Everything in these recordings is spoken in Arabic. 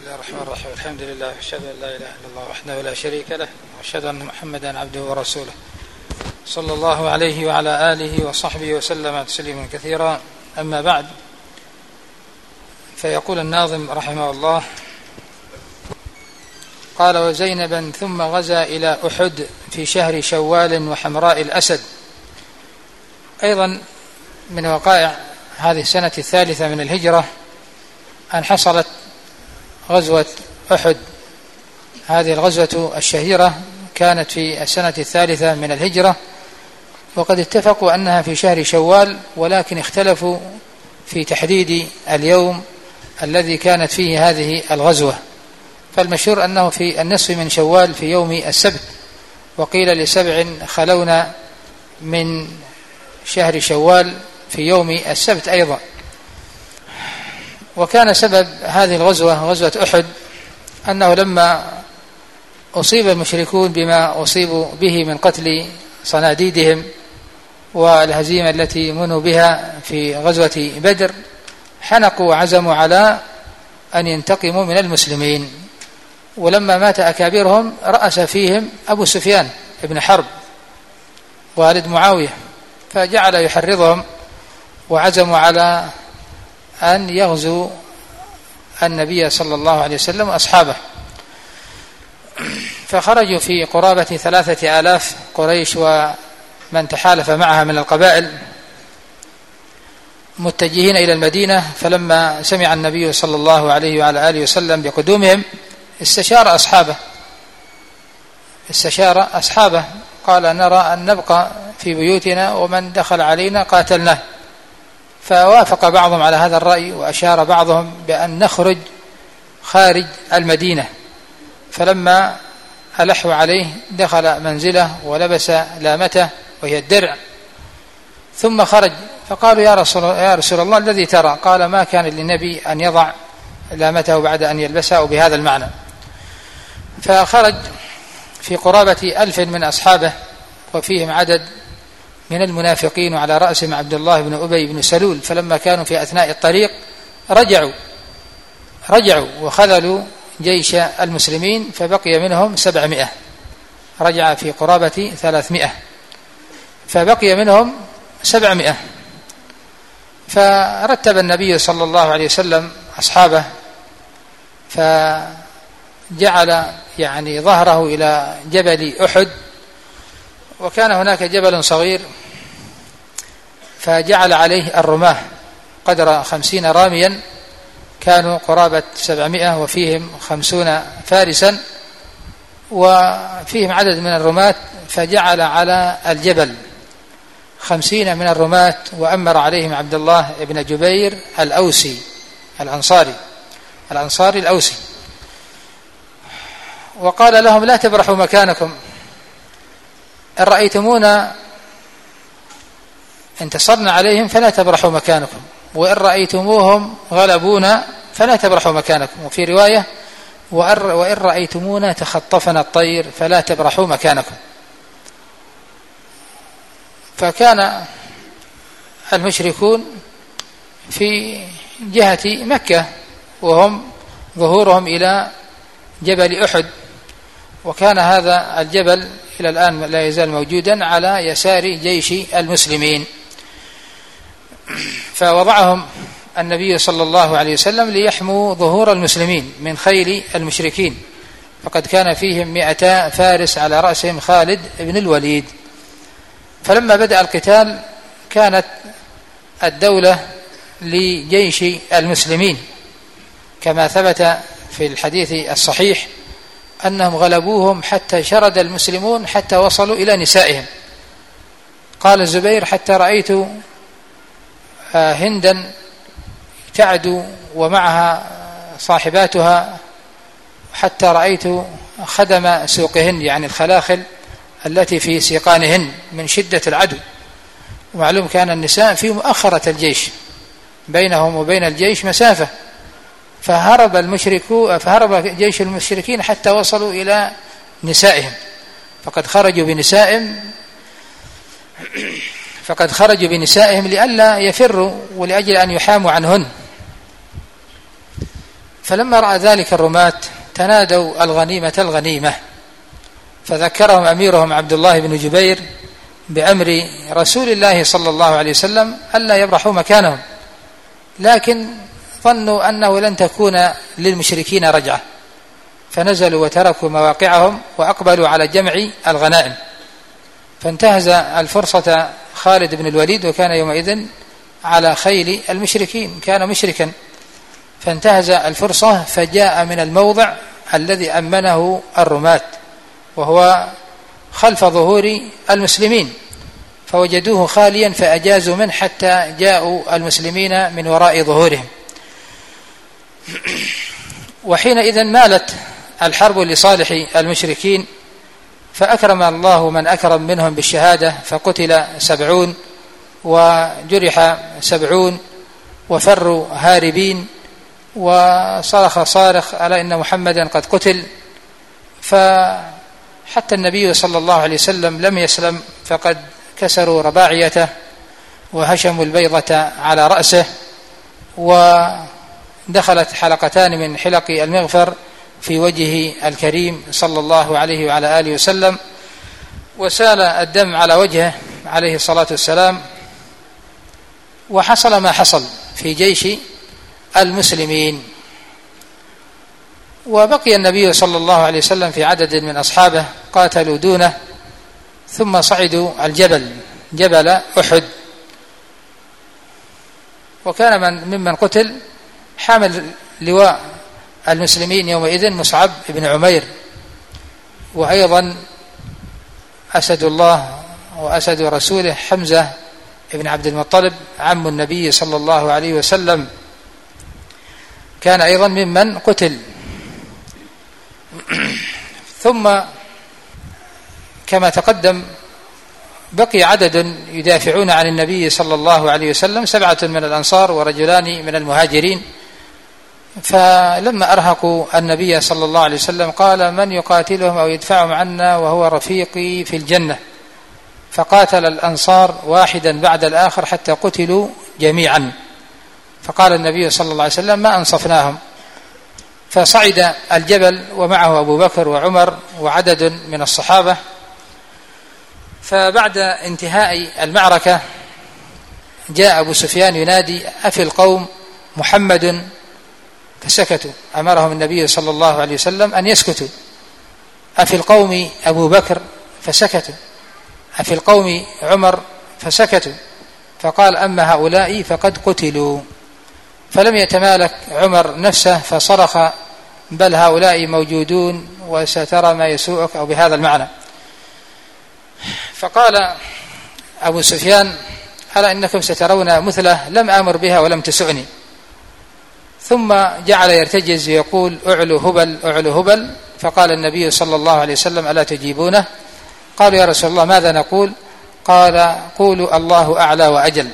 الله الرحمن الرحيم. الحمد لله وأشهد أن لا إله إلا الله وحده لا شريك له وأشهد أن محمدا عبده ورسوله صلى الله عليه وعلى آله وصحبه وسلم تسليما كثيرا. أما بعد، فيقول الناظم رحمه الله: قال: وزينبا ثم غزا إلى أحد في شهر شوال وحمراء الأسد. أيضا من وقائع هذه السنة الثالثة من الهجرة أن حصلت غزوة أحد. هذه الغزوة الشهيرة كانت في السنة الثالثة من الهجرة، وقد اتفقوا أنها في شهر شوال، ولكن اختلفوا في تحديد اليوم الذي كانت فيه هذه الغزوة. فالمشهور أنه في النصف من شوال في يوم السبت، وقيل ل7 خلونا من شهر شوال في يوم السبت أيضا. وكان سبب هذه الغزوة غزوة أحد أنه لما أصيب المشركون بما أصيبوا به من قتل صناديدهم والهزيمة التي منوا بها في غزوة بدر، حنقوا وعزموا على أن ينتقموا من المسلمين. ولما مات أكابرهم رأس فيهم أبو سفيان ابن حرب والد معاوية، فجعل يحرضهم وعزموا على أن يغزوا النبي صلى الله عليه وسلم وأصحابه. فخرجوا في قرابة 3000 قريش ومن تحالف معها من القبائل متجهين إلى المدينة. فلما سمع النبي صلى الله عليه وعلى آله وسلم بقدومهم استشار أصحابه، قال: نرى أن نبقى في بيوتنا ومن دخل علينا قاتلناه. فوافق بعضهم على هذا الرأي، وأشار بعضهم بأن نخرج خارج المدينة. فلما ألحوا عليه دخل منزله ولبس لامته وهي الدرع، ثم خرج. فقالوا: يا رسول الله الذي ترى؟ قال: ما كان للنبي أن يضع لامته بعد أن يلبسها، وبهذا المعنى. فخرج في قرابة 1000 من أصحابه، وفيهم عدد من المنافقين، وعلى رأسهم عبد الله بن أبي بن سلول. فلما كانوا في أثناء الطريق رجعوا وخذلوا جيش المسلمين، فبقي منهم 700. رجع في قرابة 300، فبقي منهم 700. فرتب النبي صلى الله عليه وسلم أصحابه، فجعل ظهره إلى جبل أحد، وكان هناك جبل صغير، فجعل عليه الرماة قدر 50 راميا، كانوا قرابة 700 وفيهم 50 فارسا وفيهم عدد من الرماة. فجعل على الجبل 50 من الرماة، وأمر عليهم عبد الله بن جبير الأوسي الأنصاري الأوسي، وقال لهم: لا تبرحوا مكانكم، إن رأيتمونا انتصرنا عليهم فلا تبرحوا مكانكم، وإن رأيتموهم غلبونا فلا تبرحوا مكانكم. وفي رواية: وإن رأيتمونا تخطفنا الطير فلا تبرحوا مكانكم. فكان المشركون في جهة مكة، وهم ظهورهم إلى جبل أحد، وكان هذا الجبل إلى الآن لا يزال موجودا على يسار جيش المسلمين. فوضعهم النبي صلى الله عليه وسلم ليحموا ظهور المسلمين من خيل المشركين، فقد كان فيهم 200 فارس على رأسهم خالد بن الوليد. فلما بدأ القتال كانت الدولة لجيش المسلمين، كما ثبت في الحديث الصحيح أنهم غلبوهم حتى شرد المسلمون حتى وصلوا إلى نسائهم. قال الزبير: حتى رأيت هندا تعدو ومعها صاحباتها، حتى رأيت خدم سوقهن، الخلاخل التي في سيقانهن، من شدة العدو. ومعلوم كان النساء في مؤخرة الجيش، بينهم وبين الجيش مسافة، فهرب جيش المشركين حتى وصلوا إلى نسائهم، فقد خرجوا بنسائهم لئلا يفروا ولأجل أن يحاموا عنهن. فلما رأى ذلك الرماة تنادوا الغنيمة الغنيمة، فذكرهم أميرهم عبد الله بن جبير بأمر رسول الله صلى الله عليه وسلم ألا يبرحوا مكانهم، لكن ظنوا أنه لن تكون للمشركين رجعة، فنزلوا وتركوا مواقعهم وأقبلوا على جمع الغنائم. فانتهز الفرصة خالد بن الوليد، وكان يومئذ على خيل المشركين، كان مشركا، فانتهز الفرصة فجاء من الموضع الذي أمنه الرماة، وهو خلف ظهور المسلمين، فوجدوه خاليا فأجازوا منه حتى جاءوا المسلمين من وراء ظهورهم. وحينئذ مالت الحرب لصالح المشركين، فأكرم الله من أكرم منهم بالشهادة، فقتل 70 وجرح 70 وفروا هاربين، وصرخ صارخ ألا إن محمدا قد قتل. فحتى النبي صلى الله عليه وسلم لم يسلم، فقد كسروا رباعيته وهشموا البيضة على رأسه، ودخلت حلقتان من حلق المغفر في وجهه الكريم صلى الله عليه وعلى آله وسلم، وسال الدم على وجهه عليه الصلاة والسلام. وحصل ما حصل في جيش المسلمين، وبقي النبي صلى الله عليه وسلم في عدد من أصحابه قاتلوا دونه، ثم صعدوا الجبل، جبل أحد. وكان ممن قتل حامل لواء المسلمين يومئذ مصعب بن عمير، وأيضا أسد الله وأسد رسوله حمزة بن عبد المطلب عم النبي صلى الله عليه وسلم، كان أيضا ممن قتل. ثم كما تقدم بقي عدد يدافعون عن النبي صلى الله عليه وسلم، 7 من الأنصار ورجلان من المهاجرين. فلما أرهقوا النبي صلى الله عليه وسلم قال من يقاتلهم أو يدفعهم عنا وهو رفيقي في الجنة، فقاتل الأنصار واحدا بعد الآخر حتى قتلوا جميعا. فقال النبي صلى الله عليه وسلم ما أنصفناهم، فصعد الجبل ومعه أبو بكر وعمر وعدد من الصحابة. فبعد انتهاء المعركة جاء أبو سفيان ينادي أفي القوم محمد، فسكتوا، أمرهم النبي صلى الله عليه وسلم أن يسكتوا. أفي القوم أبو بكر، فسكتوا. أفي القوم عمر، فسكتوا. فقال أما هؤلاء فقد قتلوا. فلم يتمالك عمر نفسه فصرخ بل هؤلاء موجودون وسترى ما يسوءك، أو بهذا المعنى. فقال أبو سفيان ألا إنكم سترون مثله لم آمر بها ولم تسعني. ثم جعل يرتجز ويقول أعلو هبل أعلو هبل. فقال النبي صلى الله عليه وسلم ألا تجيبونه؟ قالوا يا رسول الله ماذا نقول؟ قال قولوا الله أعلى وأجل.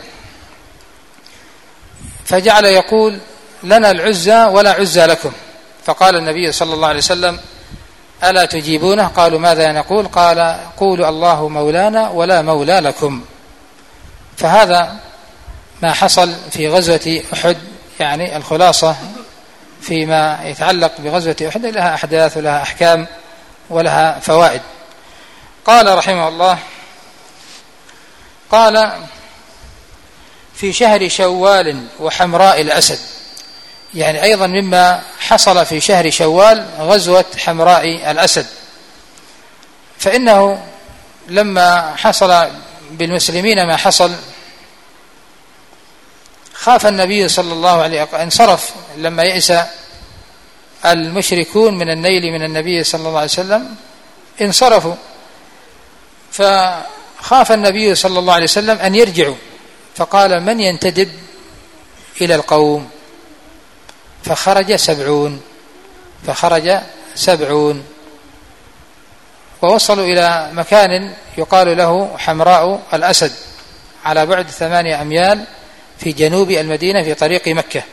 فجعل يقول لنا العزى ولا عزى لكم. فقال النبي صلى الله عليه وسلم ألا تجيبونه؟ قالوا ماذا نقول؟ قال قولوا الله مولانا ولا مولى لكم. فهذا ما حصل في غزوة أحد، يعني الخلاصة فيما يتعلق بغزوة أحد، لها أحداث ولها أحكام ولها فوائد. قال رحمه الله قال في شهر شوال وحمراء الأسد، يعني أيضا مما حصل في شهر شوال غزوة حمراء الأسد. فإنه لما حصل بالمسلمين ما حصل خاف النبي صلى الله عليه وسلم، انصرف لما يئس المشركون من النيل من النبي صلى الله عليه وسلم انصرفوا، فخاف النبي صلى الله عليه وسلم أن يرجعوا، فقال من ينتدب إلى القوم؟ فخرج 70 ووصلوا إلى مكان يقال له حمراء الأسد على بعد 8 أميال في جنوب المدينة في طريق مكة.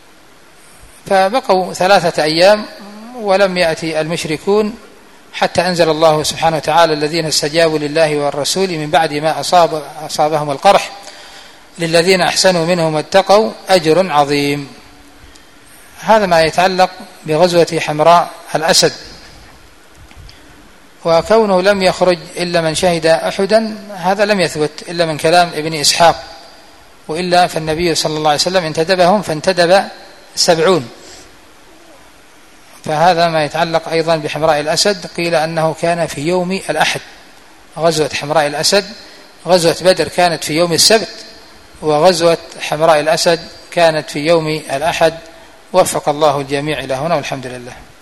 فبقوا 3 أيام ولم يأتي المشركون حتى أنزل الله سبحانه وتعالى الذين استجابوا لله والرسول من بعد ما أصابهم القرح للذين أحسنوا منهم واتقوا أجر عظيم. هذا ما يتعلق بغزوة حمراء الأسد. وكونه لم يخرج إلا من شهد أحدا هذا لم يثبت إلا من كلام ابن إسحاق، وإلا فالنبي صلى الله عليه وسلم انتدبهم فانتدب 70. فهذا ما يتعلق أيضا بحمراء الأسد. قيل أنه كان في يوم الأحد، غزوة حمراء الأسد. غزوة بدر كانت في يوم السبت، وغزوة حمراء الأسد كانت في يوم الأحد. وفق الله الجميع إلى هنا والحمد لله.